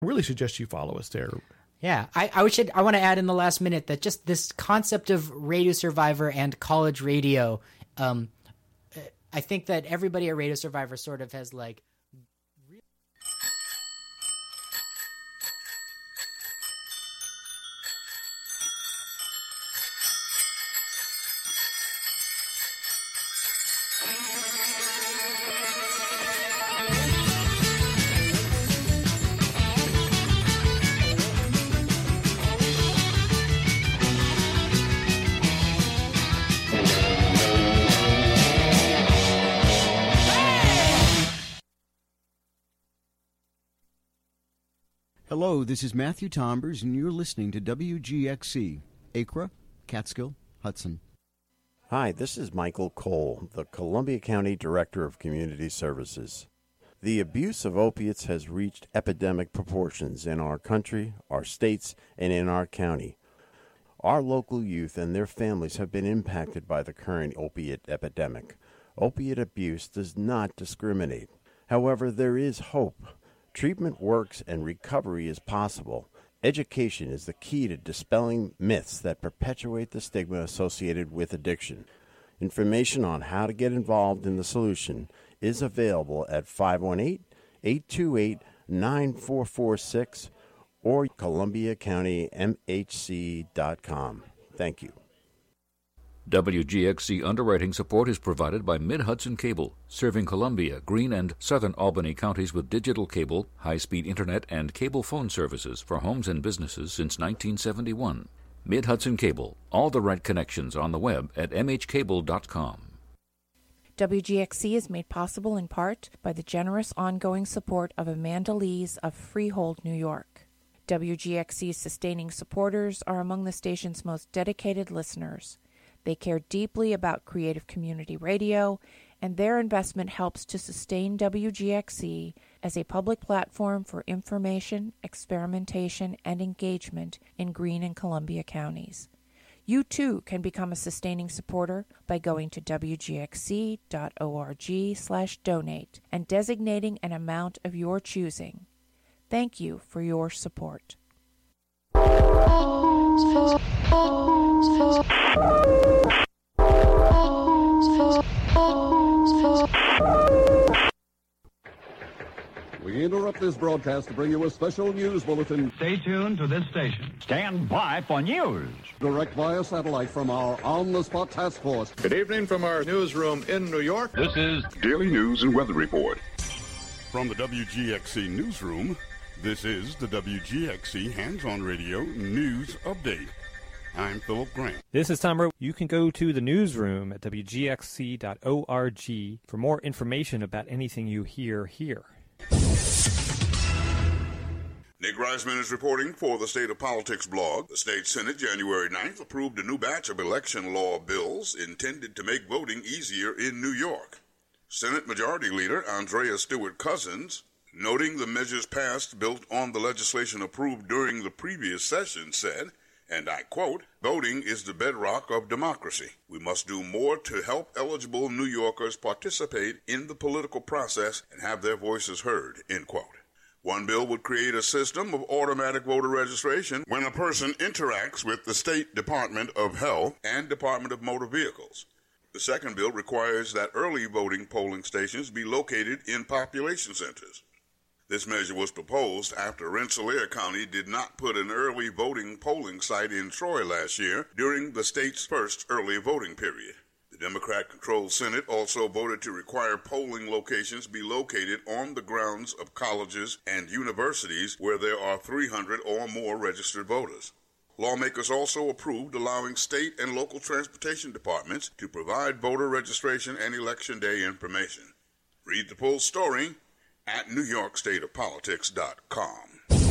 I really suggest you follow us there. Yeah, I want to add in the last minute that just this concept of Radio Survivor and college radio, I think that everybody at Radio Survivor sort of has like. Hello, this is Matthew Tombers, and you're listening to WGXC, Acra, Catskill, Hudson. Hi, this is Michael Cole, the Columbia County Director of Community Services. The abuse of opiates has reached epidemic proportions in our country, our states, and in our county. Our local youth and their families have been impacted by the current opiate epidemic. Opiate abuse does not discriminate. However, there is hope. Treatment works and recovery is possible. Education is the key to dispelling myths that perpetuate the stigma associated with addiction. Information on how to get involved in the solution is available at 518-828-9446 or ColumbiaCountyMHC.com. Thank you. WGXC underwriting support is provided by Mid-Hudson Cable, serving Columbia, Greene, and southern Albany counties with digital cable, high-speed internet, and cable phone services for homes and businesses since 1971. Mid-Hudson Cable, all the right connections on the web at mhcable.com. WGXC is made possible in part by the generous ongoing support of Amanda Lees of Freehold, New York. WGXC's sustaining supporters are among the station's most dedicated listeners. They care deeply about creative community radio, and their investment helps to sustain WGXC as a public platform for information, experimentation, and engagement in Greene and Columbia counties. You, too, can become a sustaining supporter by going to wgxc.org/donate and designating an amount of your choosing. Thank you for your support. We interrupt this broadcast to bring you a special news bulletin. Stay tuned to this station. Stand by for news. Direct via satellite from our on-the-spot task force. Good evening from our newsroom in New York. This is Daily News and Weather Report. From the WGXC newsroom, this is the WGXC Hands-On Radio News Update. I'm Philip Grant. This is Tom Rowe. You can go to the newsroom at WGXC.org for more information about anything you hear here. Nick Reisman is reporting for the State of Politics blog. The State Senate, January 9th, approved a new batch of election law bills intended to make voting easier in New York. Senate Majority Leader Andrea Stewart Cousins, noting the measures passed built on the legislation approved during the previous session, said, and I quote, "Voting is the bedrock of democracy. We must do more to help eligible New Yorkers participate in the political process and have their voices heard," end quote. One bill would create a system of automatic voter registration when a person interacts with the State Department of Health and Department of Motor Vehicles. The second bill requires that early voting polling stations be located in population centers. This measure was proposed after Rensselaer County did not put an early voting polling site in Troy last year during the state's first early voting period. The Democrat-controlled Senate also voted to require polling locations be located on the grounds of colleges and universities where there are 300 or more registered voters. Lawmakers also approved allowing state and local transportation departments to provide voter registration and election day information. Read the full story at NewYorkStateOfPolitics.com.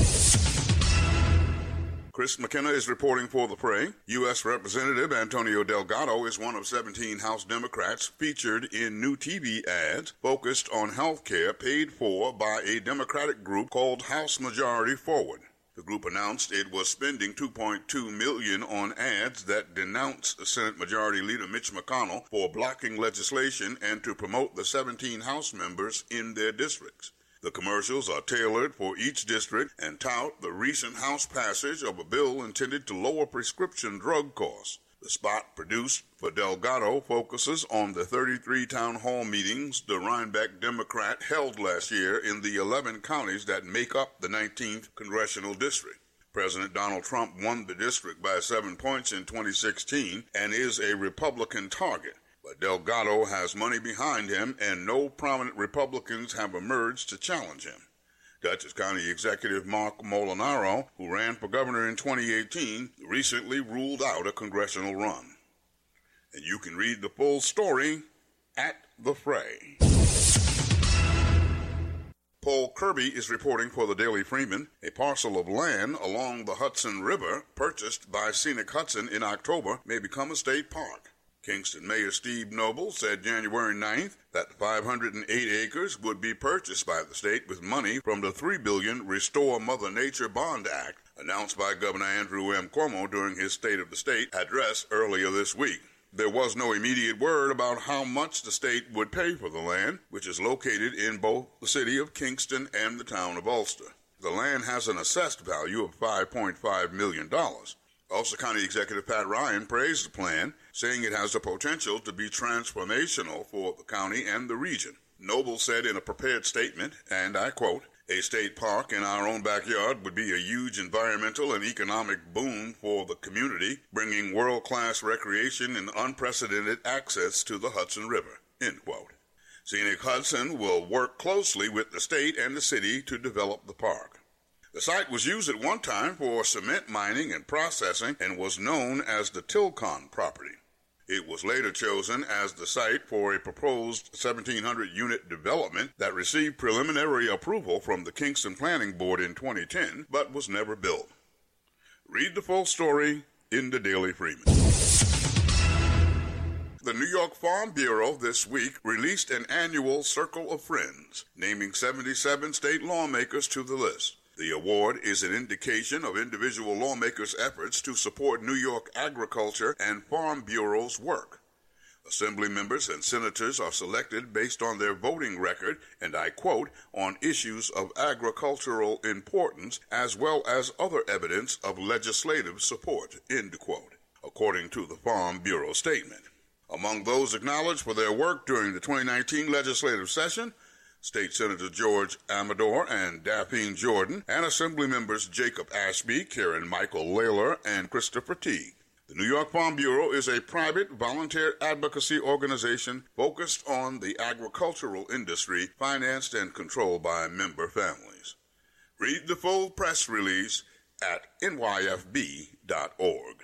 Chris McKenna is reporting for The Prey. U.S. Representative Antonio Delgado is one of 17 House Democrats featured in new TV ads focused on health care paid for by a Democratic group called House Majority Forward. The group announced it was spending $2.2 million on ads that denounce Senate Majority Leader Mitch McConnell for blocking legislation and to promote the 17 House members in their districts. The commercials are tailored for each district and tout the recent House passage of a bill intended to lower prescription drug costs. The spot produced for Delgado focuses on the 33 town hall meetings the Rhinebeck Democrat held last year in the 11 counties that make up the 19th congressional district. President Donald Trump won the district by 7 points in 2016 and is a Republican target. But Delgado has money behind him, and no prominent Republicans have emerged to challenge him. Dutchess County Executive Mark Molinaro, who ran for governor in 2018, recently ruled out a congressional run. And you can read the full story at The Fray. Paul Kirby is reporting for the Daily Freeman. A parcel of land along the Hudson River, purchased by Scenic Hudson in October, may become a state park. Kingston Mayor Steve Noble said January 9th that 508 acres would be purchased by the state with money from the $3 billion Restore Mother Nature Bond Act, announced by Governor Andrew M. Cuomo during his State of the State address earlier this week. There was no immediate word about how much the state would pay for the land, which is located in both the city of Kingston and the town of Ulster. The land has an assessed value of $5.5 million. Ulster County Executive Pat Ryan praised the plan, saying it has the potential to be transformational for the county and the region. Noble said in a prepared statement, and I quote, "A state park in our own backyard would be a huge environmental and economic boon for the community, bringing world-class recreation and unprecedented access to the Hudson River," end quote. Scenic Hudson will work closely with the state and the city to develop the park. The site was used at one time for cement mining and processing and was known as the Tilcon property. It was later chosen as the site for a proposed 1,700-unit development that received preliminary approval from the Kingston Planning Board in 2010, but was never built. Read the full story in the Daily Freeman. The New York Farm Bureau this week released an annual Circle of Friends, naming 77 state lawmakers to the list. The award is an indication of individual lawmakers' efforts to support New York agriculture and Farm Bureau's work. Assembly members and senators are selected based on their voting record, and I quote, on issues of agricultural importance as well as other evidence of legislative support, end quote, according to the Farm Bureau statement. Among those acknowledged for their work during the 2019 legislative session, State Senator George Amador and Daphne Jordan, and Assembly members Jacob Ashby, Karen Michael Layler, and Christopher Teague. The New York Farm Bureau is a private volunteer advocacy organization focused on the agricultural industry, financed and controlled by member families. Read the full press release at nyfb.org.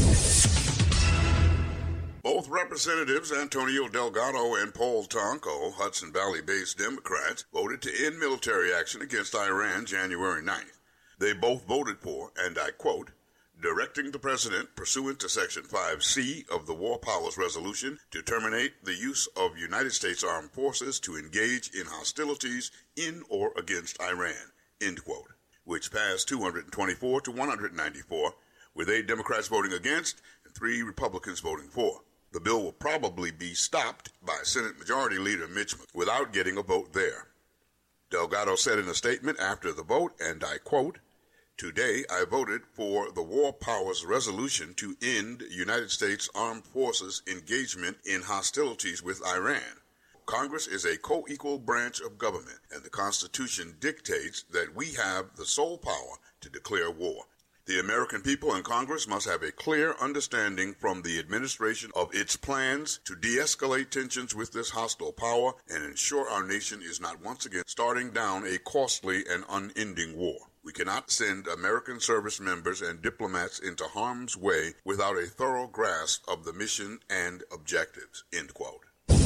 Both Representatives Antonio Delgado and Paul Tonko, Hudson Valley-based Democrats, voted to end military action against Iran January 9th. They both voted for, and I quote, directing the President, pursuant to Section 5C of the War Powers Resolution, to terminate the use of United States armed forces to engage in hostilities in or against Iran, end quote, which passed 224 to 194, with 8 Democrats voting against and 3 Republicans voting for. The bill will probably be stopped by Senate Majority Leader Mitch McConnell without getting a vote there. Delgado said in a statement after the vote, and I quote, today I voted for the War Powers Resolution to end United States Armed Forces engagement in hostilities with Iran. Congress is a co-equal branch of government, and the Constitution dictates that we have the sole power to declare war. The American people and Congress must have a clear understanding from the administration of its plans to de-escalate tensions with this hostile power and ensure our nation is not once again starting down a costly and unending war. We cannot send American service members and diplomats into harm's way without a thorough grasp of the mission and objectives, end quote.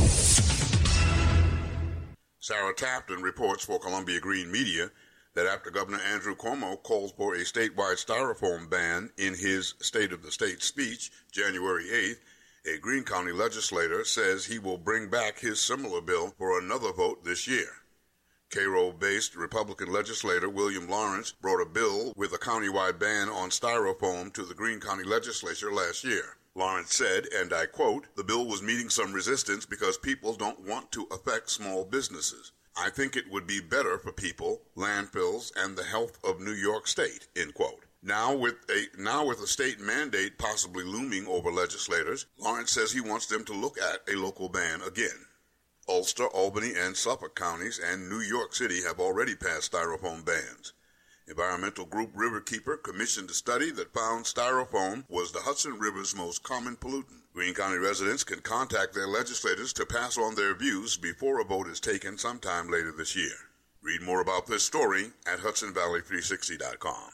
Sarah Tapton reports for Columbia Green Media that after Governor Andrew Cuomo called for a statewide styrofoam ban in his State of the State speech January 8th, a Greene County legislator says he will bring back his similar bill for another vote this year. Cairo-based Republican legislator William Lawrence brought a bill with a countywide ban on styrofoam to the Greene County legislature last year. Lawrence said, and I quote, the bill was meeting some resistance because people don't want to affect small businesses. I think it would be better for people, landfills, and the health of New York State, end quote. Now with a state mandate possibly looming over legislators, Lawrence says he wants them to look at a local ban again. Ulster, Albany, and Suffolk counties and New York City have already passed styrofoam bans. Environmental group Riverkeeper commissioned a study that found styrofoam was the Hudson River's most common pollutant. Greene County residents can contact their legislators to pass on their views before a vote is taken sometime later this year. Read more about this story at HudsonValley360.com.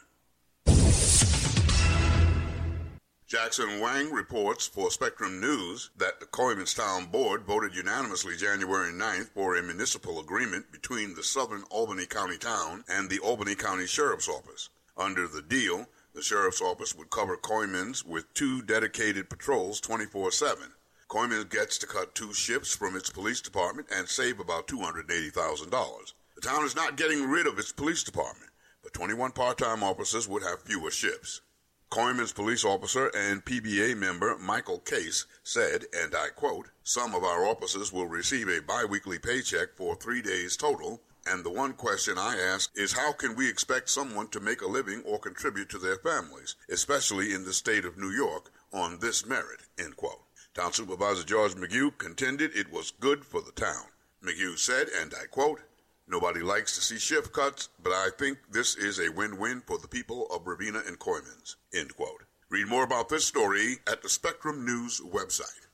Jackson Wang reports for Spectrum News that the Colemanstown Board voted unanimously January 9th for a municipal agreement between the Southern Albany County Town and the Albany County Sheriff's Office. Under the deal, the Sheriff's Office would cover Coymans with 2 dedicated patrols 24/7. Coymans gets to cut 2 shifts from its police department and save about $280,000. The town is not getting rid of its police department, but 21 part-time officers would have fewer shifts. Coymans police officer and PBA member Michael Case said, and I quote, "Some of our officers will receive a biweekly paycheck for 3 days total, and the one question I ask is how can we expect someone to make a living or contribute to their families, especially in the state of New York, on this merit," end quote. Town Supervisor George McHugh contended it was good for the town. McHugh said, and I quote, "Nobody likes to see shift cuts, but I think this is a win-win for the people of Ravenna and Coymans," end quote. Read more about this story at the Spectrum News website.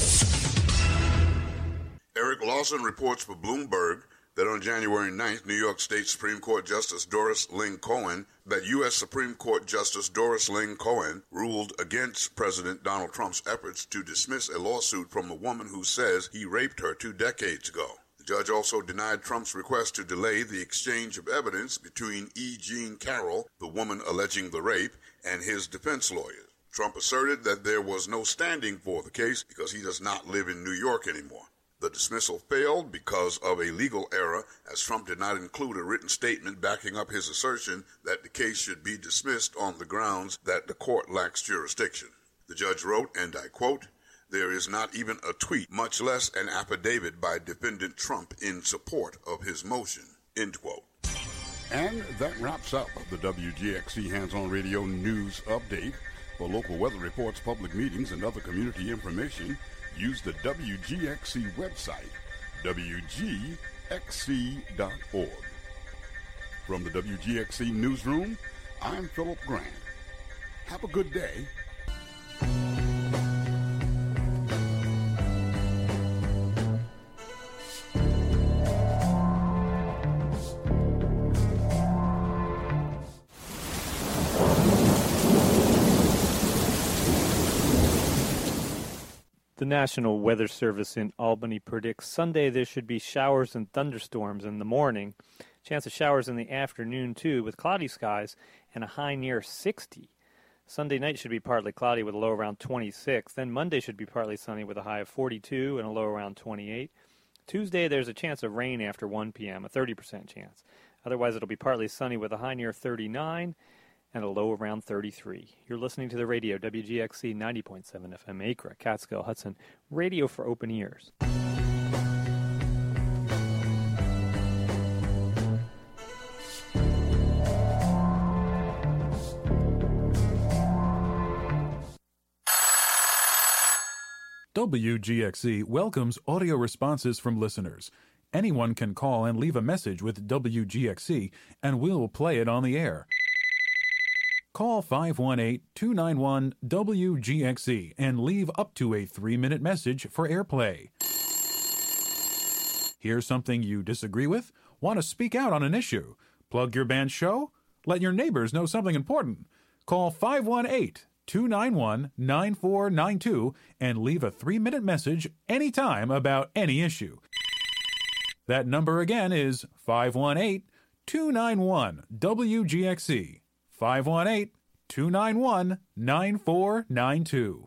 Eric Lawson reports for Bloomberg that on January 9th, New York State Supreme Court Justice Doris Lynn Cohen, that U.S. Supreme Court Justice Doris Lynn Cohen ruled against President Donald Trump's efforts to dismiss a lawsuit from a woman who says he raped her 2 decades ago. The judge also denied Trump's request to delay the exchange of evidence between E. Jean Carroll, the woman alleging the rape, and his defense lawyer. Trump asserted that there was no standing for the case because he does not live in New York anymore. The dismissal failed because of a legal error, as Trump did not include a written statement backing up his assertion that the case should be dismissed on the grounds that the court lacks jurisdiction. The judge wrote, and I quote, "There is not even a tweet, much less an affidavit by defendant Trump in support of his motion," end quote. And that wraps up the WGXC Hands-On Radio News Update. For local weather reports, public meetings, and other community information, use the WGXC website, WGXC.org. From the WGXC Newsroom, I'm Philip Grant. Have a good day. The National Weather Service in Albany predicts Sunday there should be showers and thunderstorms in the morning. Chance of showers in the afternoon, too, with cloudy skies and a high near 60. Sunday night should be partly cloudy with a low around 26. Then Monday should be partly sunny with a high of 42 and a low around 28. Tuesday, there's a chance of rain after 1 p.m., a 30% chance. Otherwise, it'll be partly sunny with a high near 39 and a low around 33. You're listening to the radio, WGXC 90.7 FM, Acre, Catskill, Hudson, radio for open ears. WGXC welcomes audio responses from listeners. Anyone can call and leave a message with WGXC, and we'll play it on the air. Call 518-291-WGXC and leave up to a 3-minute message for airplay. Hear something you disagree with? Want to speak out on an issue? Plug your band's show? Let your neighbors know something important? Call 518-291-9492 and leave a 3-minute message anytime about any issue. That number again is 518-291-WGXC. 518-291-9492.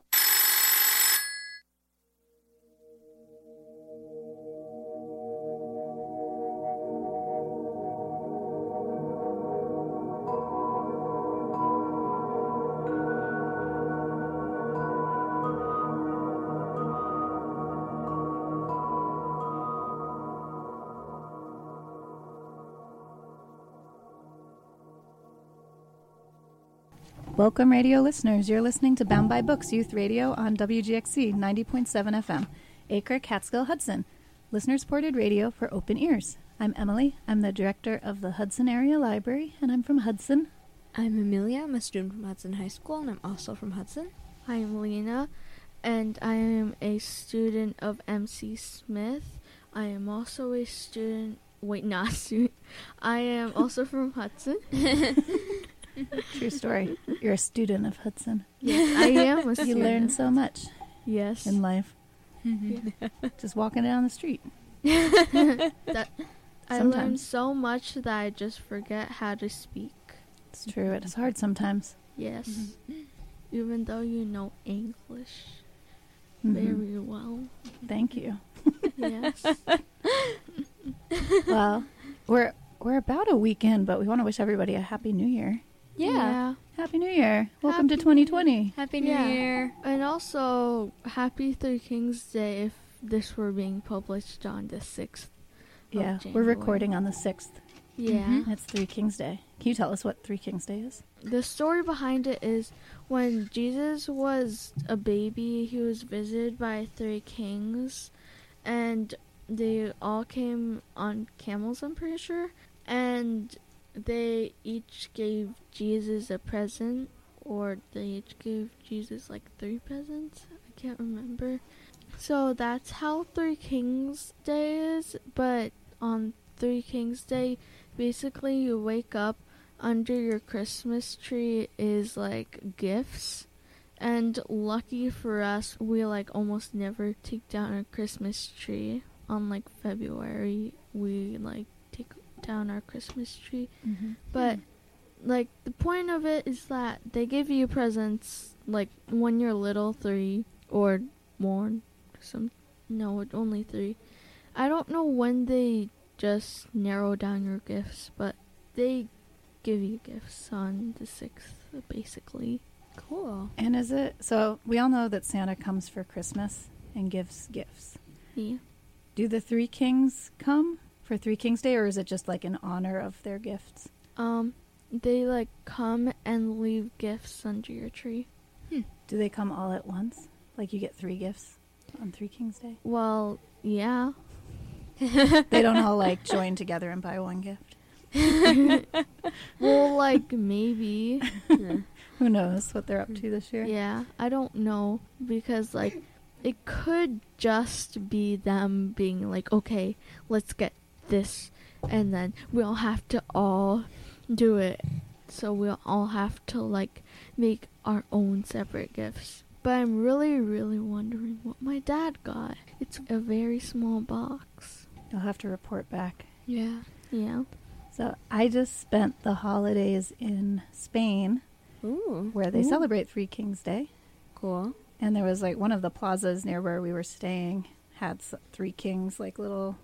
Welcome, radio listeners. You're listening to Bound by Books Youth Radio on WGXC 90.7 FM, Acre, Catskill, Hudson. Listener-supported radio for open ears. I'm Emily. I'm the director of the Hudson Area Library, and I'm from Hudson. I'm Amelia. I'm a student from Hudson High School, and I'm also from Hudson. I'm Lena, and I am a student of MC Smith. I am also a student... Wait, not a student. I am also from Hudson. True story. You're a student of Hudson. Yes, I am a student. You learn so much. Yes. In life. Just walking down the street. I learned so much that I just forget how to speak. It's true. It is hard sometimes. Yes. Even though you know English very well. Thank you. Yes. Well, we're about a week in, but we want to wish everybody a Happy New Year. Yeah. Happy New Year. Welcome to 2020. Happy New Year. And also, Happy Three Kings Day if this were being published on the 6th Yeah, of January. we're recording on the 6th. Yeah. It's Three Kings Day. Can you tell us what Three Kings Day is? The story behind it is when Jesus was a baby, he was visited by three kings, and they all came on camels, I'm pretty sure, and they each gave Jesus a present, or they each gave Jesus like 3 presents. I can't remember. So that's how Three Kings Day is, but on Three Kings Day, basically you wake up, under your Christmas tree is like gifts, and lucky for us, we like almost never take down our Christmas tree. On like February, we like take down our Christmas tree. But like the point of it is that they give you presents like when you're little, 3 or more. Only 3. I don't know when they just narrow down your gifts, but they give you gifts on the 6th, basically. Cool. And is it, so we all know that Santa comes for Christmas and gives gifts. Yeah. Do the Three Kings come for Three Kings Day, or is it just like in honor of their gifts? They like come and leave gifts under your tree. Do they come all at once? Like you get 3 gifts on Three Kings Day? Well, yeah. They don't all like join together and buy one gift? Well, like maybe. Who knows what they're up to this year? Yeah, I don't know, because like it could just be them being like, okay, let's get this, and then we'll have to all do it. So we'll all have to like make our own separate gifts. But I'm really, really wondering what my dad got. It's a very small box. You'll have to report back. Yeah. Yeah. So I just spent the holidays in Spain, where they celebrate Three Kings Day. Cool. And there was like one of the plazas near where we were staying had 3 kings, like little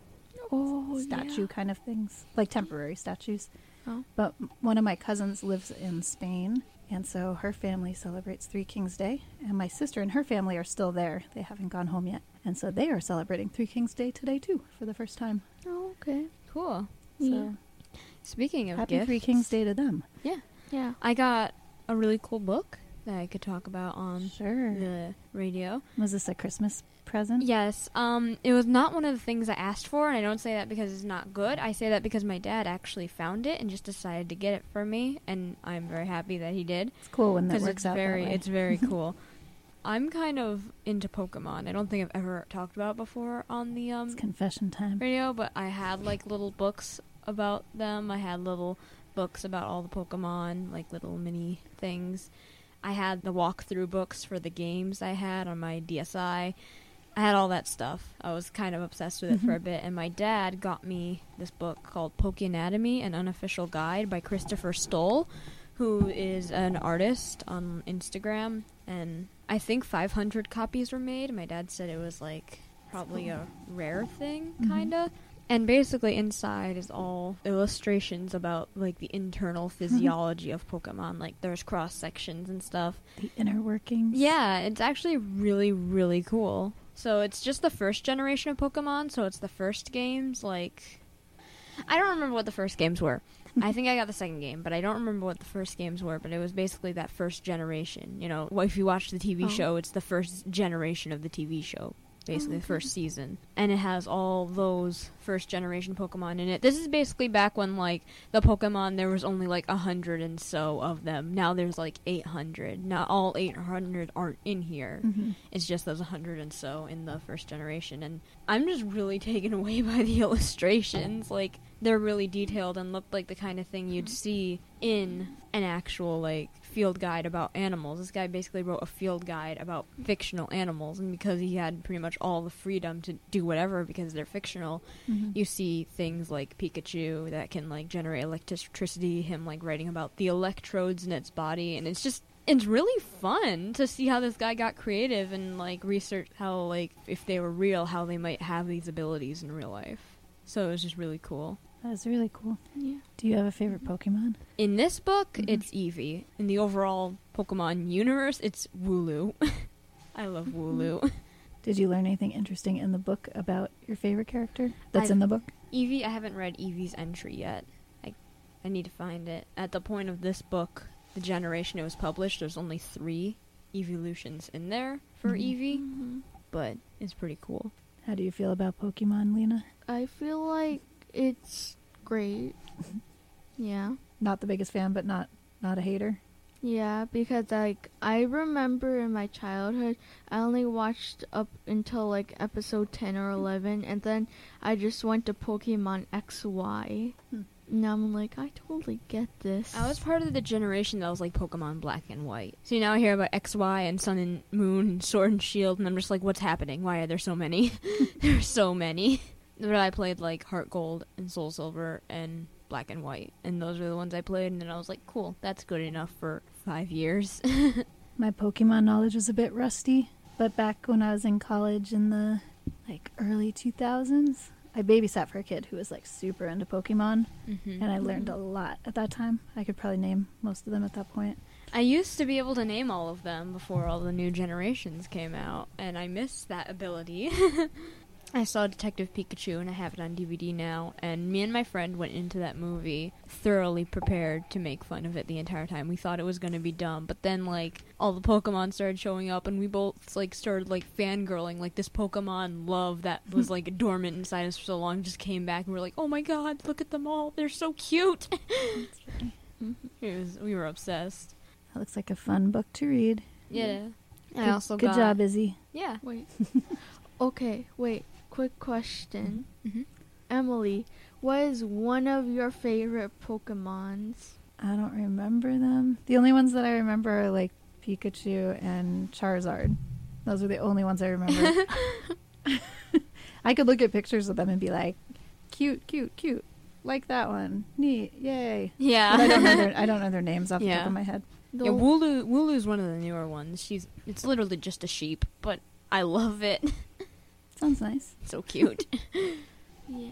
statue kind of things, like temporary statues. Oh. But one of my cousins lives in Spain, and so her family celebrates Three Kings Day, and my sister and her family are still there. They haven't gone home yet. And so they are celebrating Three Kings Day today, too, for the first time. Oh, okay. Cool. So Yeah. Speaking of happy gifts, Three Kings Day to them. Yeah. Yeah. I got a really cool book that I could talk about on Sure. the radio. Was this a Christmas present? Yes. It was not one of the things I asked for, and I don't say that because it's not good. I say that because my dad actually found it and just decided to get it for me, and I'm very happy that he did. It's cool when that 'Cause works out that way. It's very cool. I'm kind of into Pokemon. I don't think I've ever talked about it before on the It's confession time. radio, but I had like little books about them. I had little books about all the Pokemon, like little mini things. I had the walkthrough books for the games I had on my DSi. I had all that stuff. I was kind of obsessed with it for a bit, and my dad got me this book called Pokeanatomy, an unofficial guide by Christopher Stoll, who is an artist on Instagram, and I think 500 copies were made. My dad said it was like probably a rare thing, kinda. And basically inside is all illustrations about like the internal physiology of Pokemon. Like there's cross sections and stuff. The inner workings. Yeah, it's actually really, really cool. So it's just the first generation of Pokemon, so it's the first games, like I don't remember what the first games were. I think I got the second game, but I don't remember what the first games were, but it was basically that first generation. You know, if you watch the TV show, it's the first generation of the TV show. Basically, the first season. And it has all those first-generation Pokemon in it. This is basically back when, like, the Pokemon, there was only, like, 100 and so of them. Now there's, like, 800. Now all 800 aren't in here. Mm-hmm. It's just those 100 and so in the first generation. And I'm just really taken away by the illustrations. Like, they're really detailed and look like the kind of thing you'd see in an actual, like, field guide about animals. This guy basically wrote a field guide about fictional animals, and because he had pretty much all the freedom to do whatever because they're fictional, you see things like Pikachu that can, like, generate electricity, him, like, writing about the electrodes in its body, and it's really fun to see how this guy got creative and, like, research how, like, if they were real, how they might have these abilities in real life. So it was just really cool. That is really cool. Yeah. Do you have a favorite Pokemon? In this book, it's Eevee. In the overall Pokemon universe, it's Wooloo. I love Wooloo. Did you learn anything interesting in the book about your favorite character that's in the book? Eevee, I haven't read Eevee's entry yet. I need to find it. At the point of this book, the generation it was published, there's only 3 evolutions in there for Eevee, but it's pretty cool. How do you feel about Pokemon, Lena? I feel like it's great. Yeah. Not the biggest fan, but not a hater? Yeah, because, like, I remember in my childhood, I only watched up until, like, episode 10 or 11, and then I just went to Pokemon XY. Now I'm like, I totally get this. I was part of the generation that was like Pokemon Black and White. So now I hear about XY and Sun and Moon and Sword and Shield, and I'm just like, what's happening? Why are there so many? There's so many. But I played like Heart Gold and Soul Silver and Black and White, and those were the ones I played, and then I was like, cool, that's good enough for 5 years. My Pokemon knowledge was a bit rusty, but back when I was in college in the like early 2000s, I babysat for a kid who was like super into Pokemon, and I learned a lot at that time. I could probably name most of them at that point. I used to be able to name all of them before all the new generations came out, and I miss that ability. I saw Detective Pikachu, and I have it on DVD now, and me and my friend went into that movie thoroughly prepared to make fun of it the entire time. We thought it was going to be dumb, but then, like, all the Pokemon started showing up, and we both, like, started, like, fangirling. Like, this Pokemon love that was, like, dormant inside us for so long just came back, and we were like, oh my god, look at them all, they're so cute! We were obsessed. That looks like a fun book to read. Yeah. Good job, Izzy. Yeah. Wait. Okay, wait. Quick question. Emily, what is one of your favorite Pokemons? I don't remember them. The only ones that I remember are like Pikachu and Charizard. Those are the only ones I remember. I could look at pictures of them and be like, cute, cute, cute. Like that one. Neat. Yay. Yeah. But I don't know their names off the top of my head. Yeah, Wooloo's one of the newer ones. It's literally just a sheep, but I love it. Sounds nice. So cute. Yeah.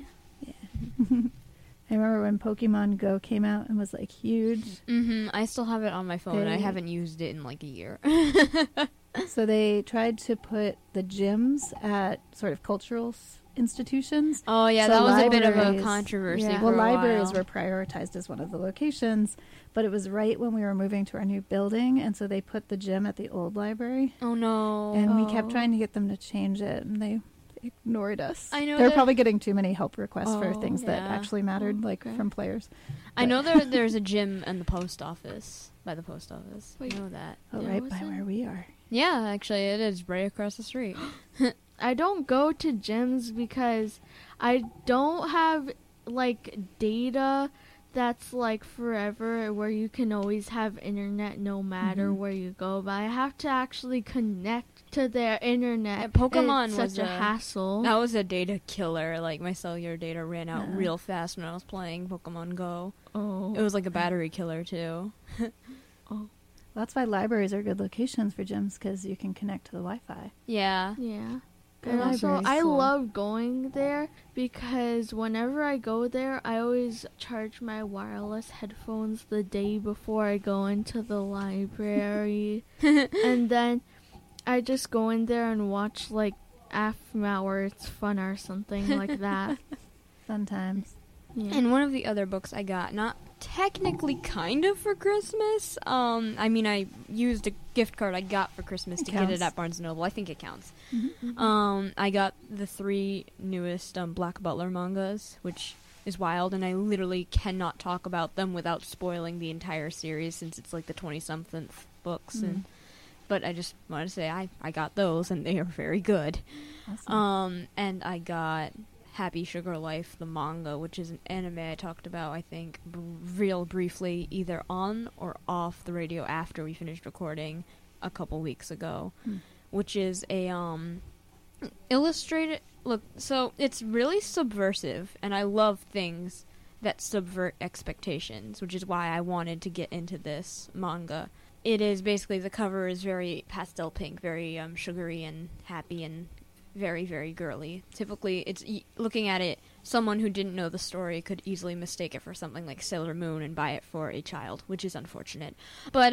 I remember when Pokemon Go came out and was like huge. I still have it on my phone. I haven't used it in like a year. So they tried to put the gyms at sort of cultural institutions. Oh yeah, so that was a bit of a controversy. Yeah, for a libraries while. were prioritized as one of the locations, but it was right when we were moving to our new building, and so they put the gym at the old library. Oh no! And we kept trying to get them to change it, and they ignored us. I know they were probably getting too many help requests for things that yeah. actually mattered, from players. I know there's a gym in the post office, by the post office. Wait. I know that. Oh, right by where we are. Yeah, actually, it is right across the street. I don't go to gyms because I don't have, like, data that's, like, forever where you can always have internet no matter where you go. But I have to actually connect to their internet. And Pokemon it's was such a hassle. That was a data killer. Like, my cellular data ran out real fast when I was playing Pokemon Go. Oh. It was like a battery killer, too. Oh. That's why libraries are good locations for gyms, because you can connect to the Wi-Fi. Yeah. Yeah. Good And also, libraries. I Cool. love going there because whenever I go there, I always charge my wireless headphones the day before I go into the library. And then I just go in there and watch, like, Half Hour It's Fun or something like that. Fun times. Yeah. And one of the other books I got, not technically kind of for Christmas. I mean, I used a gift card I got for Christmas to get it at Barnes & Noble. I think it counts. Mm-hmm. I got the 3 newest Black Butler mangas, which is wild, and I literally cannot talk about them without spoiling the entire series since it's like the 20-something books. But I just wanted to say I got those, and they are very good. Awesome. And I got Happy Sugar Life, the manga, which is an anime I talked about, I think, real briefly, either on or off the radio after we finished recording a couple weeks ago, which is a illustrated... Look, so it's really subversive, and I love things that subvert expectations, which is why I wanted to get into this manga. It is basically, the cover is very pastel pink, very sugary and happy and very, very girly. Typically, it's looking at it, someone who didn't know the story could easily mistake it for something like Sailor Moon and buy it for a child, which is unfortunate. But,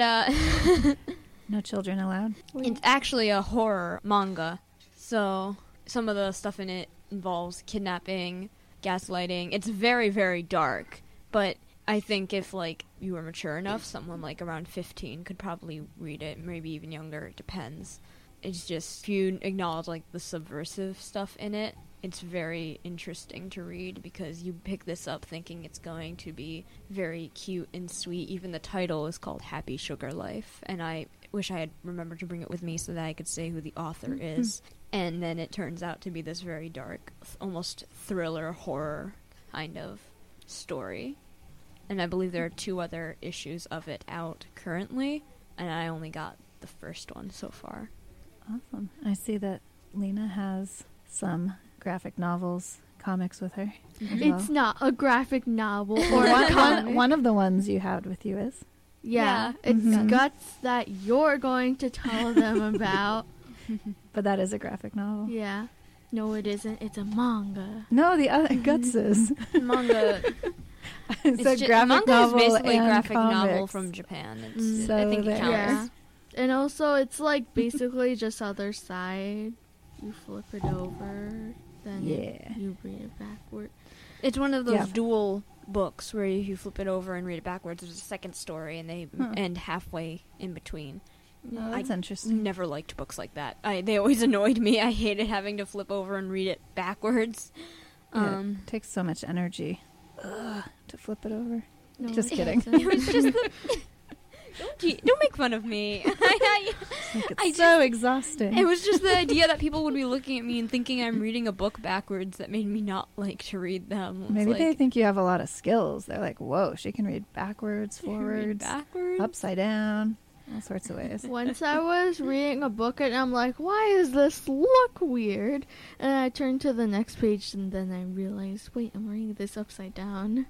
no children allowed? It's actually a horror manga, so some of the stuff in it involves kidnapping, gaslighting. It's very, very dark, but I think if, like, you were mature enough, someone, like, around 15 could probably read it, maybe even younger, it depends. It's just, if you acknowledge, like, the subversive stuff in it, it's very interesting to read because you pick this up thinking it's going to be very cute and sweet. Even the title is called Happy Sugar Life, and I wish I had remembered to bring it with me so that I could say who the author is. And then it turns out to be this very dark, almost thriller, horror kind of story. And I believe there are 2 other issues of it out currently, and I only got the first one so far. Awesome. I see that Lena has some graphic novels, comics with her. It's not a graphic novel or a comic. One of the ones you had with you is? Yeah. It's Guts that you're going to tell them about. But that is a graphic novel. Yeah. No, it isn't. It's a manga. No, the other Guts is. Manga. It's a graphic manga novel is basically a and graphic novel comics. from Japan. So I think it counts. Yeah. And also, it's like basically just other side. You flip it over, then you read it backward. It's one of those dual books where if you flip it over and read it backwards, there's a second story, and they end halfway in between. Oh, that's interesting. Never liked books like that. They always annoyed me. I hated having to flip over and read it backwards. It takes so much energy to flip it over. No, just kidding. It was just the... Don't make fun of me. It's so exhausting. It was just the idea that people would be looking at me and thinking I'm reading a book backwards that made me not like to read them. Maybe they think you have a lot of skills. They're like, whoa, she can read backwards, forwards, upside down, all sorts of ways. Once I was reading a book and I'm like, why does this look weird? And I turned to the next page and then I realized, wait, I'm reading this upside down.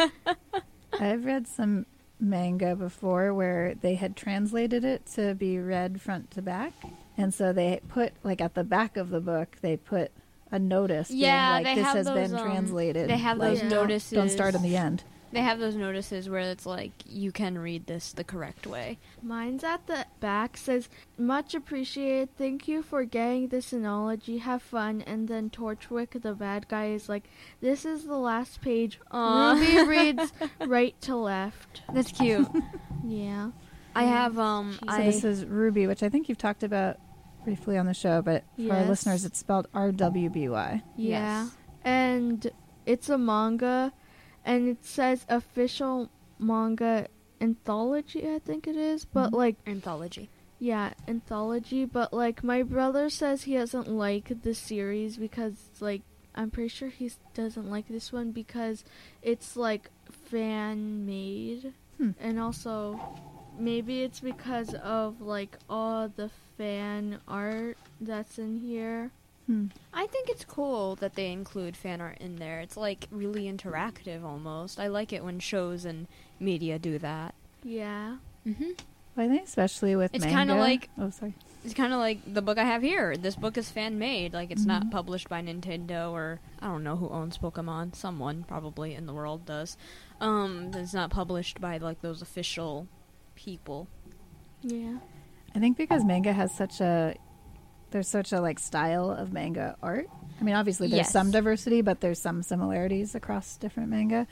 I've read some manga before where they had translated it to be read front to back, and so they put, like, at the back of the book they put a notice being like, this has been translated. They have like, those notices. Don't start in the end. They have those notices where it's like, you can read this the correct way. Mine's at the back, says, much appreciated, thank you for getting this analogy, have fun. And then Torchwick, the bad guy, is like, this is the last page. Ruby reads right to left. That's cute. Yeah. I have, So this is Ruby, which I think you've talked about briefly on the show, but for our listeners, it's spelled R-W-B-Y. Yeah. Yes. And it's a manga. And it says official manga anthology, I think it is. But, like... Anthology. Yeah, anthology. But, like, my brother says he doesn't like the series because, like, I'm pretty sure he doesn't like this one because it's, like, fan-made. And also, maybe it's because of, like, all the fan art that's in here. I think it's cool that they include fan art in there. It's like really interactive almost. I like it when shows and media do that. Yeah. Well, I think especially with it's manga. Kind of like It's kind of like the book I have here. This book is fan made. Like it's not published by Nintendo or I don't know who owns Pokemon. Someone probably in the world does. It's not published by like those official people. Yeah. I think because manga has there's such a like style of manga art. I mean, obviously there's some diversity, but there's some similarities across different manga.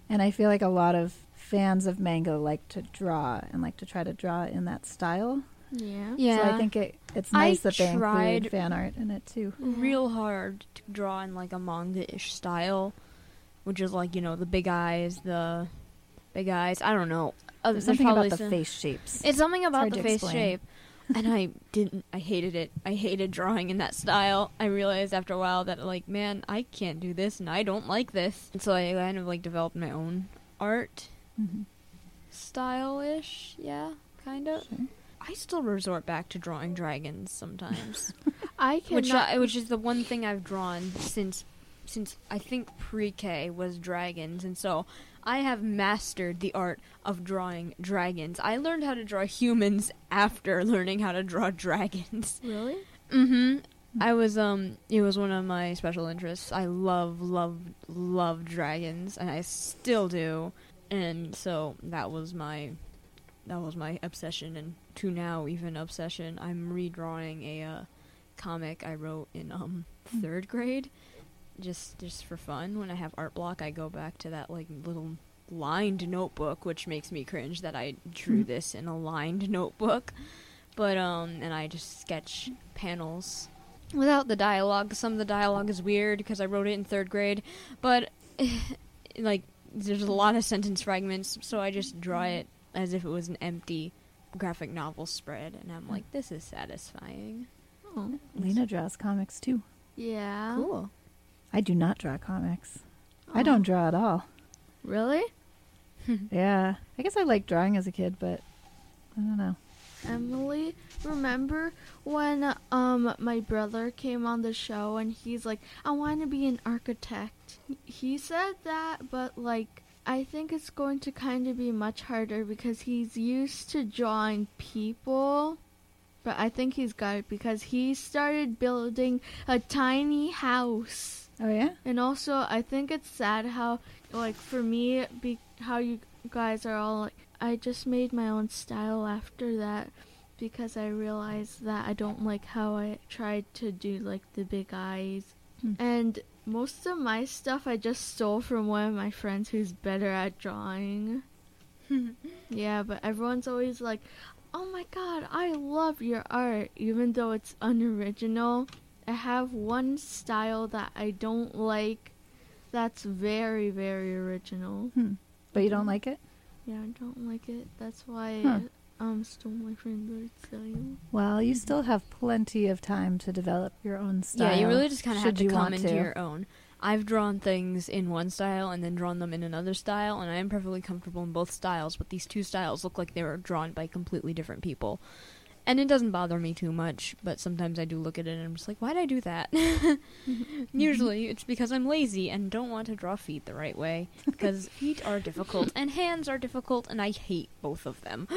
And I feel like a lot of fans of manga like to draw and like to try to draw in that style. Yeah. Yeah. So I think it's nice that they include fan art in it too. Real hard to draw in like a manga-ish style, which is like, the big eyes, I don't know. There's something about the face shapes. It's something about the face explain. shape. And I hated it. I hated drawing in that style. I realized after a while that, like, man, I can't do this and I don't like this. And so I kind of, like, developed my own art style-ish. Yeah, kind of. Sure. I still resort back to drawing dragons sometimes. Which is the one thing I've drawn since I think pre-K was dragons, and so I have mastered the art of drawing dragons. I learned how to draw humans after learning how to draw dragons. Really? Mm-hmm. I was it was one of my special interests. I love dragons, and I still do. And so that was my obsession, and to now even obsession. I'm redrawing a comic I wrote in 3rd grade. Just for fun. When I have art block, I go back to that like little lined notebook, which makes me cringe that I drew this in a lined notebook. But and I just sketch panels without the dialogue. Some of the dialogue is weird because I wrote it in 3rd grade, but like there's a lot of sentence fragments, so I just draw it as if it was an empty graphic novel spread, and I'm like, this is satisfying. Oh. Lena draws comics too. Yeah. Cool. I do not draw comics. I don't draw at all. Really? Yeah. I guess I liked drawing as a kid, but I don't know. Emily, remember when my brother came on the show and he's like, I want to be an architect. He said that, but like, I think it's going to kind of be much harder because he's used to drawing people. But I think he's got it because he started building a tiny house. Oh, yeah? And also, I think it's sad how, like, for me, how you guys are all, like, I just made my own style after that because I realized that I don't like how I tried to do, like, the big eyes. And most of my stuff I just stole from one of my friends who's better at drawing. Yeah, but everyone's always like, oh my god, I love your art, even though it's unoriginal. I have one style that I don't like that's very, very original. But you don't like it? Yeah, I don't like it. That's why I stole my friend's style. Well, you still have plenty of time to develop your own style. Yeah, you really just kind of have to come into to. your own. I've drawn things in one style and then drawn them in another style, and I am perfectly comfortable in both styles, but these two styles look like they were drawn by completely different people. And it doesn't bother me too much, but sometimes I do look at it and I'm just like, why'd I do that? Usually it's because I'm lazy and don't want to draw feet the right way, because feet are difficult and hands are difficult, and I hate both of them.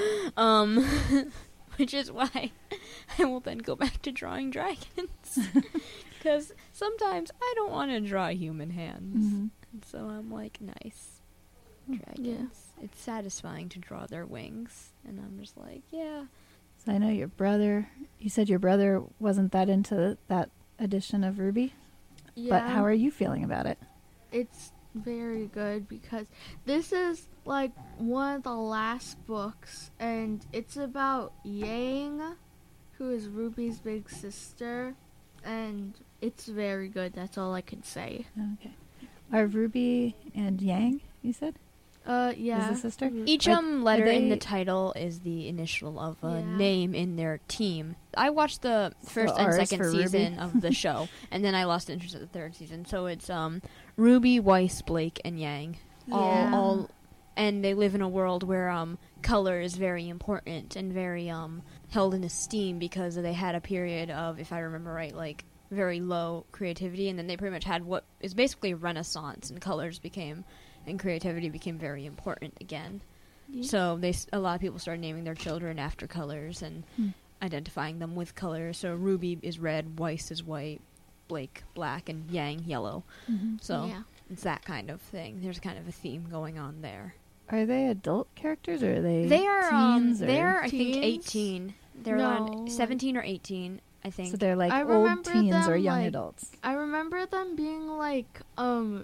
Which is why I will then go back to drawing dragons. Because sometimes I don't want to draw human hands. And so I'm like, nice. Dragons. Yeah. It's satisfying to draw their wings. And I'm just like, yeah. So I know you said your brother wasn't that into that edition of RWBY. Yeah. But how are you feeling about it? It's very good because this is like one of the last books, and it's about Yang, who is Ruby's big sister, and it's very good. That's all I can say. Okay. Are Ruby and Yang, you said? Yeah. Is the sister? Each letter in the title is the initial of a name in their team. I watched the first and second season of the show, and then I lost interest at the 3rd season. So it's Ruby, Weiss, Blake, and Yang. All, and they live in a world where color is very important and very held in esteem because they had a period of, if I remember right, like very low creativity, and then they pretty much had what is basically a renaissance, and colors became. And creativity became very important again. Yeah. So a lot of people started naming their children after colors and identifying them with colors. So Ruby is red, Weiss is white, Blake black, and Yang yellow. So it's that kind of thing. There's kind of a theme going on there. Are they adult characters or are they They are teens? They're I think 18. They're around 17 or 18, I think. So they're like old teens or young adults. I remember them being like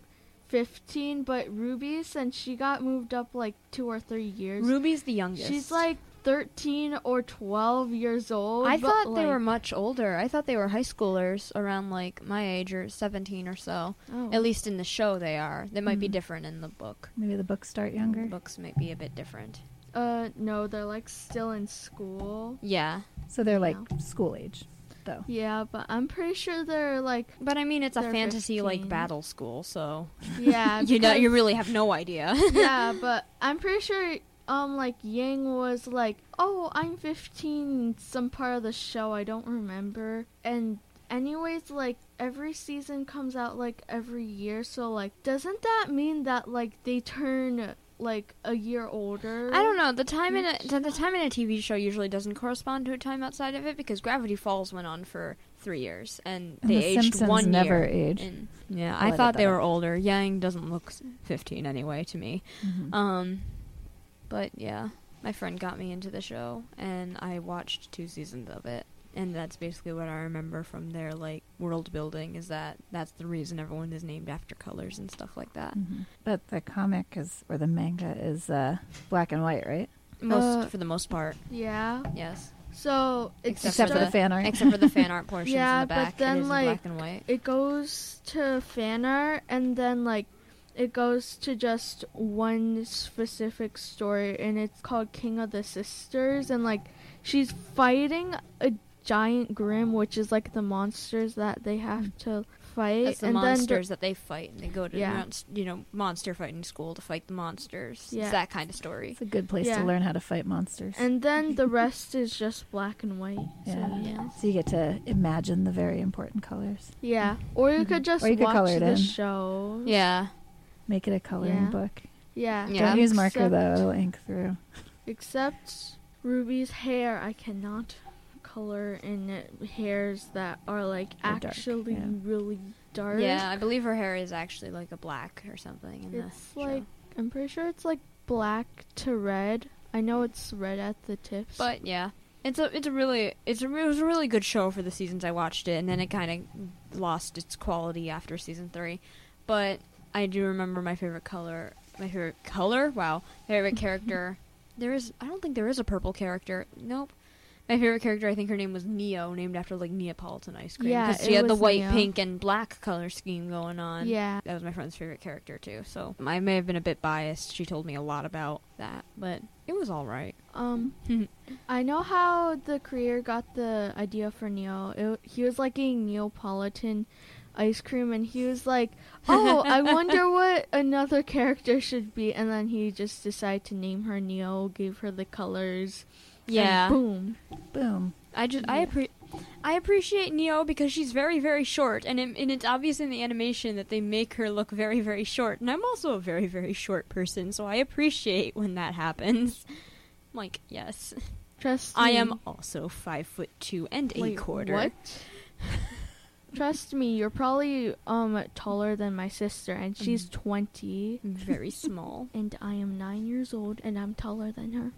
15, but Ruby, since she got moved up like 2 or 3 years. Ruby's the youngest. She's like 13 or 12 years old. I thought they were much older. I thought they were high schoolers around like my age or 17 or so. Oh. At least in the show they are. They might be different in the book. Maybe the books start younger? The books might be a bit different. No, they're like still in school. Yeah. So they're like school age, though. Yeah, but I'm pretty sure they're like. But I mean, it's a they're fantasy 15. like battle school, so Yeah, you really have no idea. Yeah, but I'm pretty sure like Yang was like, "Oh, I'm 15." Some part of the show I don't remember. And anyways, like every season comes out like every year, so like doesn't that mean that like they turn like a year older? I don't know. The time in a TV show usually doesn't correspond to a time outside of it because Gravity Falls went on for 3 years and they the aged Simpsons 1 never year. age. Yeah, I'll I edit thought that they out. were older. Yang doesn't look 15 anyway to me. But yeah, my friend got me into the show and I watched 2 seasons of it. And that's basically what I remember from their like world building is that's the reason everyone is named after colors and stuff like that. But the comic or the manga is black and white, right? For the most part. Yeah. Yes. So it's Except for the fan art. Except for the fan art portions yeah, in the back. but then it is like in black and white. it goes to fan art, and then like it goes to just one specific story, and it's called King of the Sisters, and like she's fighting a giant Grimm, which is like the monsters that they have to fight. That's the and monsters that they fight, and they go to Yeah. monster fighting school to fight the monsters. Yeah. It's that kind of story. It's a good place Yeah. to learn how to fight monsters. And then the rest is just black and white. Yeah. So you get to imagine the very important colors. Yeah. Or you could just Or you could watch color it the in. show. Yeah. Make it a coloring Yeah. book. Yeah. Don't use marker, Except- though. It'll ink through. Except Ruby's hair, I cannot color in hairs that are like Or dark, actually yeah. really dark. Yeah, I believe her hair is actually like a black or something. In It's the like show. I'm pretty sure it's like black to red. I know it's red at the tips. But yeah, it was a really good show for the seasons I watched it, and then it kind of lost its quality after season 3. But I do remember my favorite color. Wow, favorite character. I don't think there is a purple character. Nope. My favorite character, I think her name was Neo, named after like Neapolitan ice cream. Yeah, because she it had the was white, Neo. pink, and black color scheme going on. Yeah. That was my friend's favorite character too. So I may have been a bit biased. She told me a lot about that, but it was all right. I know how the creator got the idea for Neo. He was like eating Neapolitan ice cream, and he was like, "Oh, I wonder what another character should be." And then he just decided to name her Neo, gave her the colors. Yeah. And boom. I appreciate Neo because she's very, very short, and it's obvious in the animation that they make her look very, very short. And I'm also a very, very short person, so I appreciate when that happens. I'm like, yes, Trust I me. am also 5'2" and a Wait, quarter. What? Trust me, you're probably taller than my sister, and she's 20. Very small. And I am 9 years old, and I'm taller than her.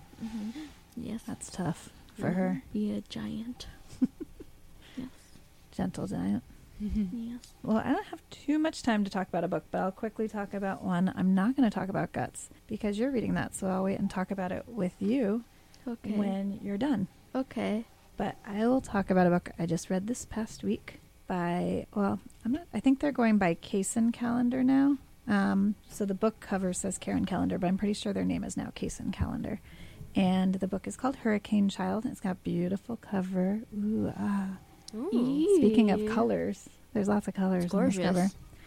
Yes. That's tough for her. Be a giant. Yes. Gentle giant. Yes. Well, I don't have too much time to talk about a book, but I'll quickly talk about one. I'm not going to talk about Guts because you're reading that, so I'll wait and talk about it with you Okay. when you're done. Okay. But I will talk about a book I just read this past week by, I think they're going by Kaysen Calendar now. So the book cover says Karen Calendar, but I'm pretty sure their name is now Kaysen Calendar. And the book is called Hurricane Child. It's got a beautiful cover. Ooh. Speaking of colors, there's lots of colors on this cover.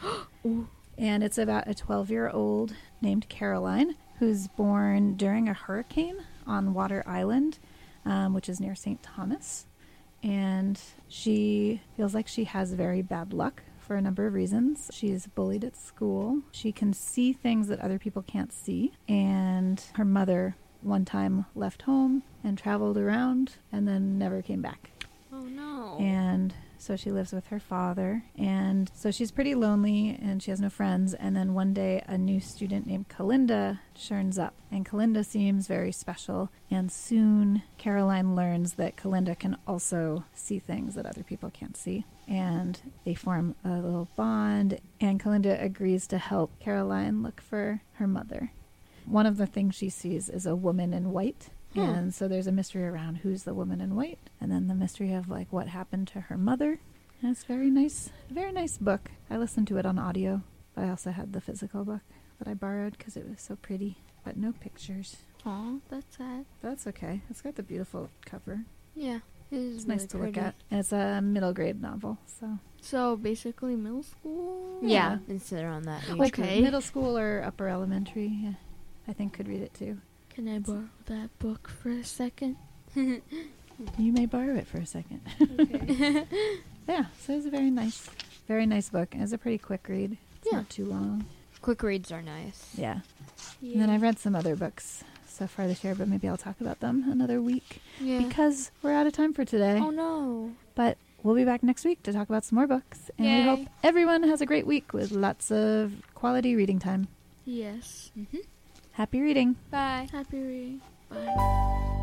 And it's about a 12-year-old named Caroline who's born during a hurricane on Water Island, which is near St. Thomas. And she feels like she has very bad luck for a number of reasons. She's bullied at school. She can see things that other people can't see. And her mother one time left home and traveled around and then never came back. Oh no. And So she lives with her father. And so she's pretty lonely and she has no friends. And then one day a new student named Kalinda turns up. And Kalinda seems very special. And soon Caroline learns that Kalinda can also see things that other people can't see. And they form a little bond. And Kalinda agrees to help Caroline look for her mother. One of the things she sees is a woman in white. And so there's a mystery around who's the woman in white. And then the mystery of like what happened to her mother. And it's very nice book. I listened to it on audio, but I also had the physical book that I borrowed because it was so pretty, but no pictures. Aw, that's sad. That's okay. It's got the beautiful cover. Yeah, It's really nice to pretty. look at. And it's a middle grade novel, so. So basically middle school? Yeah, consider around that age. Okay. Middle school or upper elementary, yeah, I think could read it too. Can I borrow that book for a second? You may borrow it for a second. Okay. Yeah, so it's a very nice book. And it's a pretty quick read. It's not too long. Quick reads are nice. Yeah. And then I've read some other books so far this year, but maybe I'll talk about them another week. Yeah. Because we're out of time for today. Oh, no. But we'll be back next week to talk about some more books. And Yay. we hope everyone has a great week with lots of quality reading time. Yes. Mm-hmm. Happy reading. Bye. Happy reading. Bye.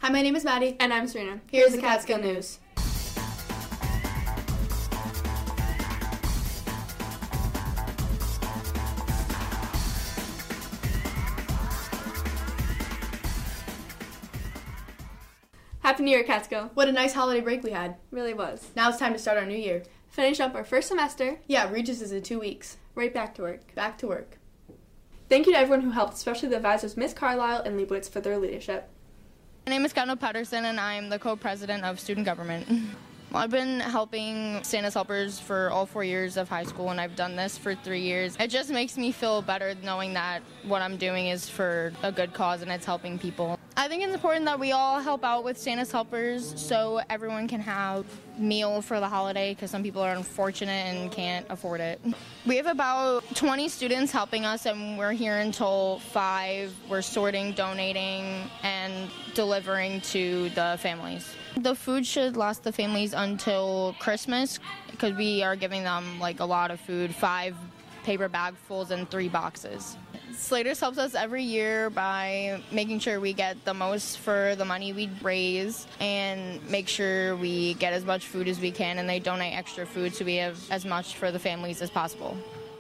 Hi, my name is Maddie. And I'm Serena. Here's the Catskill News. Happy New Year, Catskill. What a nice holiday break we had. Really was. Now it's time to start our new year. Finish up our first semester. Yeah, Regis is in 2 weeks. Right back to work. Back to work. Thank you to everyone who helped, especially the advisors Miss Carlisle and Leibowitz for their leadership. My name is Gunnar Patterson, and I'm the co-president of Student Government. I've been helping Santa's Helpers for all 4 years of high school, and I've done this for 3 years. It just makes me feel better knowing that what I'm doing is for a good cause and it's helping people. I think it's important that we all help out with Santa's Helpers so everyone can have a meal for the holiday, because some people are unfortunate and can't afford it. We have about 20 students helping us, and we're here until 5. We're sorting, donating, and delivering to the families. The food should last the families until Christmas, because we are giving them like a lot of food, 5 paper bagfuls and 3 boxes. Slater's helps us every year by making sure we get the most for the money we raise and make sure we get as much food as we can, and they donate extra food so we have as much for the families as possible.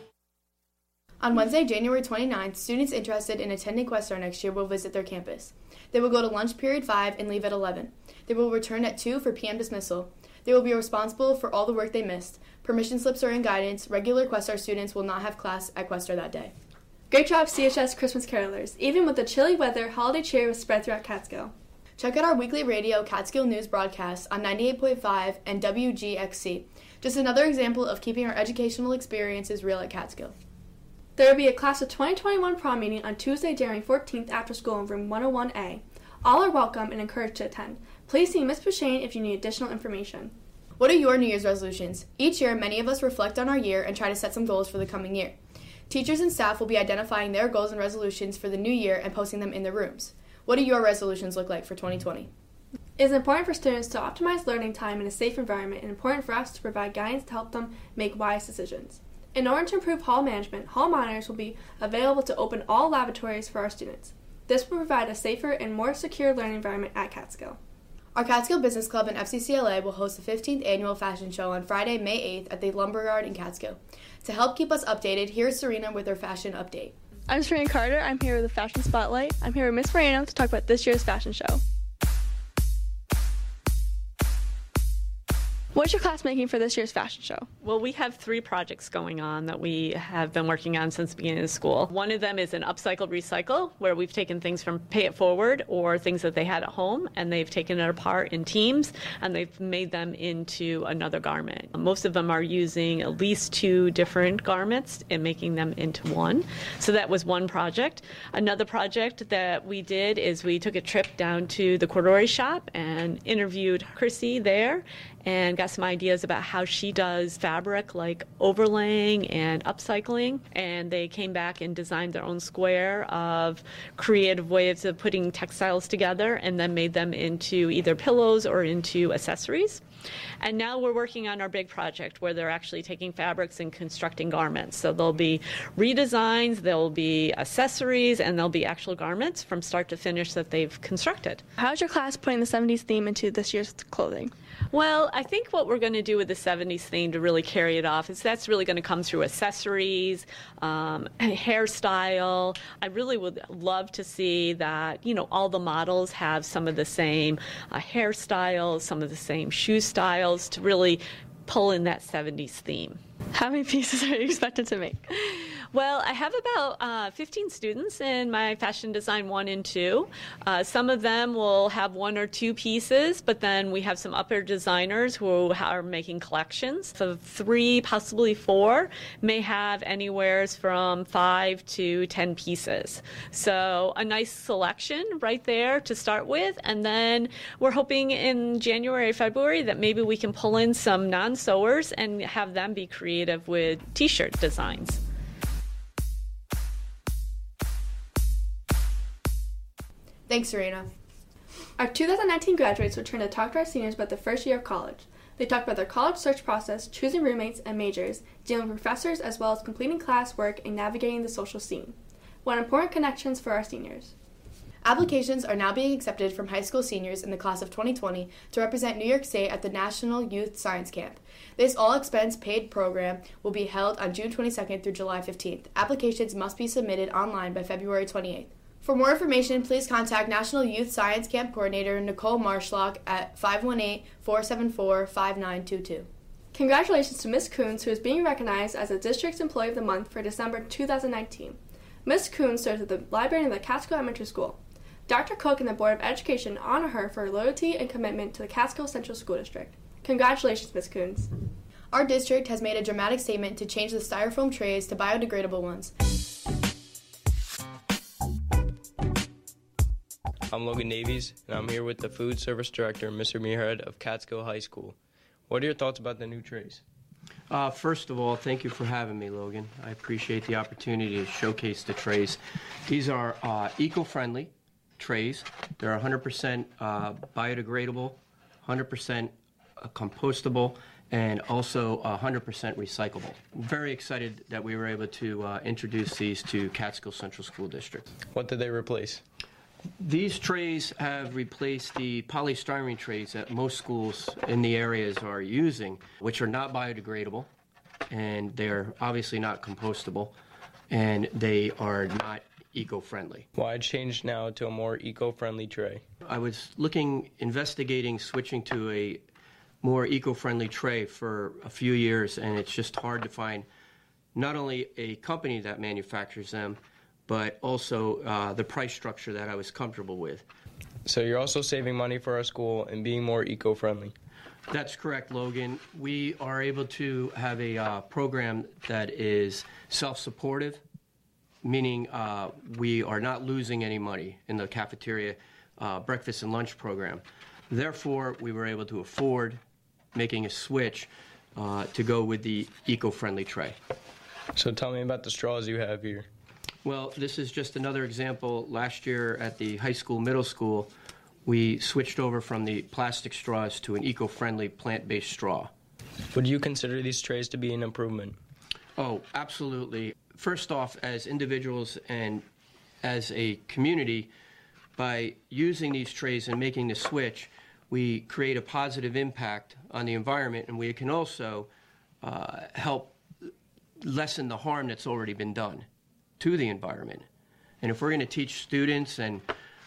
On Wednesday, January 29th, students interested in attending Questar next year will visit their campus. They will go to lunch period 5 and leave at 11. They will return at 2 for PM dismissal. They will be responsible for all the work they missed. Permission slips are in guidance. Regular Questar students will not have class at Questar that day. Great job, CHS Christmas Carolers. Even with the chilly weather, holiday cheer was spread throughout Catskill. Check out our weekly radio Catskill News broadcast on 98.5 and WGXC. Just another example of keeping our educational experiences real at Catskill. There will be a class of 2021 prom meeting on Tuesday, January 14th after school in room 101A. All are welcome and encouraged to attend. Please see Ms. Bouchane if you need additional information. What are your New Year's resolutions? Each year, many of us reflect on our year and try to set some goals for the coming year. Teachers and staff will be identifying their goals and resolutions for the new year and posting them in their rooms. What do your resolutions look like for 2020? It is important for students to optimize learning time in a safe environment, and important for us to provide guidance to help them make wise decisions. In order to improve hall management, hall monitors will be available to open all lavatories for our students. This will provide a safer and more secure learning environment at Catskill. Our Catskill Business Club and FCCLA will host the 15th annual fashion show on Friday, May 8th at the Lumber Yard in Catskill. To help keep us updated, here's Serena with her fashion update. I'm Serena Carter. I'm here with the Fashion Spotlight. I'm here with Miss Moreno to talk about this year's fashion show. What's your class making for this year's fashion show? Well, we have 3 projects going on that we have been working on since the beginning of school. One of them is an upcycle recycle, where we've taken things from Pay It Forward or things that they had at home, and they've taken it apart in teams, and they've made them into another garment. Most of them are using at least 2 different garments and making them into one. So that was one project. Another project that we did is we took a trip down to the corduroy shop and interviewed Chrissy there and got some ideas about how she does fabric like overlaying and upcycling. And they came back and designed their own square of creative ways of putting textiles together and then made them into either pillows or into accessories. And now we're working on our big project where they're actually taking fabrics and constructing garments. So there'll be redesigns, there'll be accessories, and there'll be actual garments from start to finish that they've constructed. How's your class putting the 70s theme into this year's clothing? Well, I think what we're going to do with the 70s theme to really carry it off is that's really going to come through accessories, hairstyle. I really would love to see that, all the models have some of the same hairstyles, some of the same shoe styles to really pull in that 70s theme. How many pieces are you expected to make? Well, I have about 15 students in my Fashion Design 1 and 2. Some of them will have 1 or 2 pieces, but then we have some upper designers who are making collections. So 3, possibly 4, may have anywhere from 5 to 10 pieces. So a nice selection right there to start with. And then we're hoping in January, February that maybe we can pull in some non-sewers and have them be creative with t-shirt designs. Thanks, Serena. Our 2019 graduates returned to talk to our seniors about their first year of college. They talked about their college search process, choosing roommates and majors, dealing with professors, as well as completing classwork and navigating the social scene. What important connections for our seniors. Applications are now being accepted from high school seniors in the class of 2020 to represent New York State at the National Youth Science Camp. This all-expense paid program will be held on June 22nd through July 15th. Applications must be submitted online by February 28th. For more information, please contact National Youth Science Camp Coordinator Nicole Marshlock at 518-474-5922. Congratulations to Ms. Coons, who is being recognized as the District's Employee of the Month for December 2019. Ms. Coons serves as the librarian of the Catskill Elementary School. Dr. Cook and the Board of Education honor her for her loyalty and commitment to the Catskill Central School District. Congratulations, Ms. Coons. Our district has made a dramatic statement to change the styrofoam trays to biodegradable ones. I'm Logan Davies, and I'm here with the Food Service Director, Mr. Muirhead of Catskill High School. What are your thoughts about the new trays? First of all, thank you for having me, Logan. I appreciate the opportunity to showcase the trays. These are eco-friendly trays. They're 100% biodegradable, 100% compostable, and also 100% recyclable. I'm very excited that we were able to introduce these to Catskill Central School District. What did they replace? These trays have replaced the polystyrene trays that most schools in the areas are using, which are not biodegradable, and they're obviously not compostable, and they are not eco-friendly. Why change now to a more eco-friendly tray? I was investigating switching to a more eco-friendly tray for a few years, and it's just hard to find not only a company that manufactures them, but also the price structure that I was comfortable with. So you're also saving money for our school and being more eco-friendly. That's correct, Logan. We are able to have a program that is self-supportive, meaning we are not losing any money in the cafeteria breakfast and lunch program. Therefore, we were able to afford making a switch to go with the eco-friendly tray. So tell me about the straws you have here. Well, this is just another example. Last year at the high school, middle school, we switched over from the plastic straws to an eco-friendly plant-based straw. Would you consider these trays to be an improvement? Oh, absolutely. First off, as individuals and as a community, by using these trays and making the switch, we create a positive impact on the environment, and we can also help lessen the harm that's already been done to the environment. And if we're going to teach students and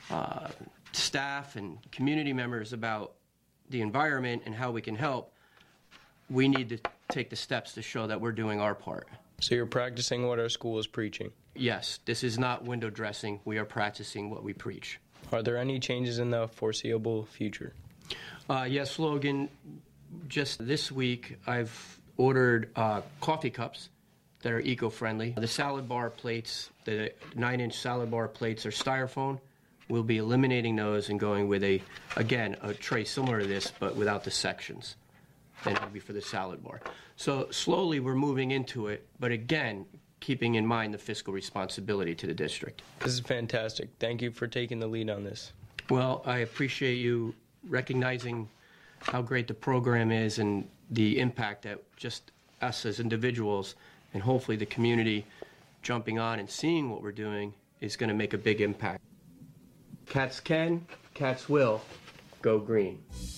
staff and community members about the environment and how we can help, we need to take the steps to show that we're doing our part. So you're practicing what our school is preaching? Yes, this is not window dressing. We are practicing what we preach. Are there any changes in the foreseeable future? Yes, Logan. Just this week, I've ordered coffee cups that are eco-friendly. The salad bar plates, the 9-inch salad bar plates are styrofoam. We'll be eliminating those and going with a tray similar to this, but without the sections. And it'll be for the salad bar. So slowly we're moving into it, but again, keeping in mind the fiscal responsibility to the district. This is fantastic. Thank you for taking the lead on this. Well, I appreciate you recognizing how great the program is and the impact that just us as individuals and hopefully the community jumping on and seeing what we're doing is going to make a big impact. Cats can, cats will, go green.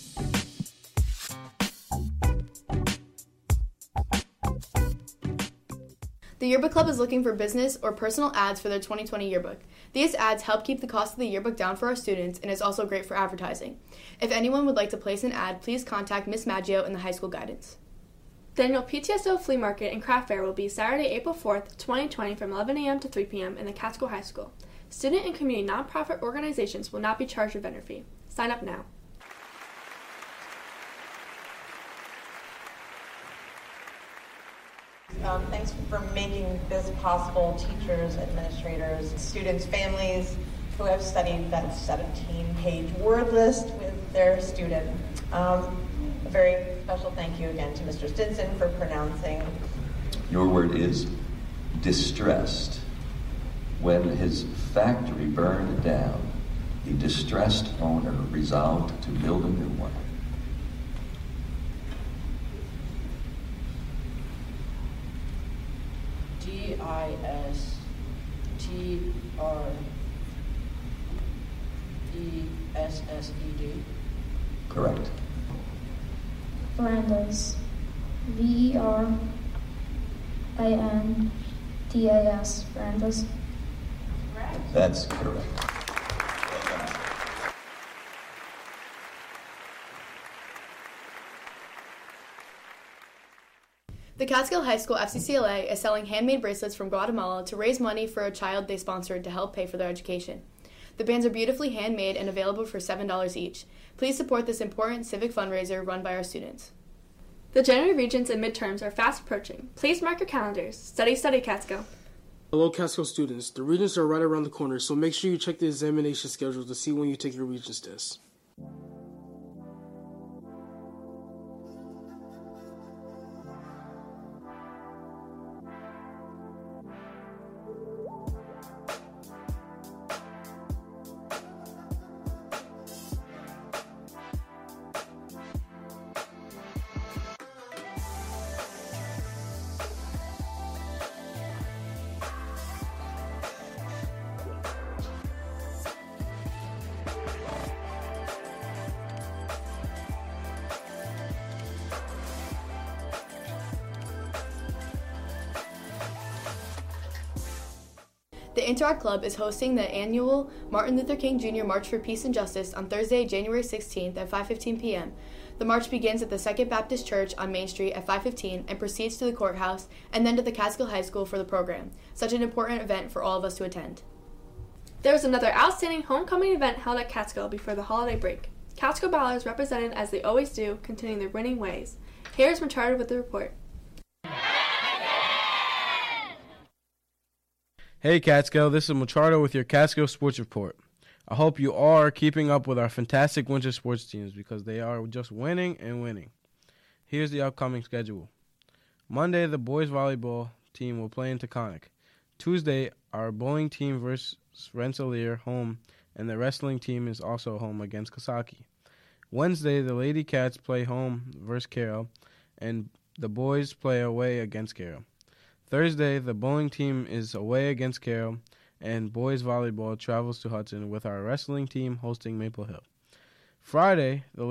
The Yearbook Club is looking for business or personal ads for their 2020 yearbook. These ads help keep the cost of the yearbook down for our students and is also great for advertising. If anyone would like to place an ad, please contact Ms. Maggio in the high school guidance. The annual PTSO Flea Market and Craft Fair will be Saturday, April 4th, 2020 from 11 a.m. to 3 p.m. in the Catskill High School. Student and community nonprofit organizations will not be charged a vendor fee. Sign up now. Thanks for making this possible, teachers, administrators, students, families who have studied that 17-page word list with their student. A very special thank you again to Mr. Stinson for pronouncing. Your word is distressed. When his factory burned down, the distressed owner resolved to build a new one. DISTR V-E-R-A-N-D-A-S-S-E-D. Correct. Verandas. V-E-R-A-N-D-A-S. Verandas. That's correct. The Catskill High School FCCLA is selling handmade bracelets from Guatemala to raise money for a child they sponsored to help pay for their education. The bands are beautifully handmade and available for $7 each. Please support this important civic fundraiser run by our students. The January Regents and midterms are fast approaching. Please mark your calendars. Study, study, Catskill. Hello, Catskill students. The Regents are right around the corner, so make sure you check the examination schedule to see when you take your Regents test. The Interact Club is hosting the annual Martin Luther King Jr. March for Peace and Justice on Thursday, January 16th at 5:15 p.m. The march begins at the Second Baptist Church on Main Street at 5:15 and proceeds to the courthouse and then to the Catskill High School for the program. Such an important event for all of us to attend. There was another outstanding homecoming event held at Catskill before the holiday break. Catskill Ballers represented as they always do, continuing their winning ways. Here's Machado with the report. Hey Catskill, this is Machado with your Catskill Sports Report. I hope you are keeping up with our fantastic winter sports teams because they are just winning and winning. Here's the upcoming schedule. Monday, the boys volleyball team will play in Taconic. Tuesday, our bowling team versus Rensselaer home, and the wrestling team is also home against Kasaki. Wednesday, the Lady Cats play home versus Carroll, and the boys play away against Carroll. Thursday, the bowling team is away against Carroll, and boys volleyball travels to Hudson with our wrestling team hosting Maple Hill. Friday, the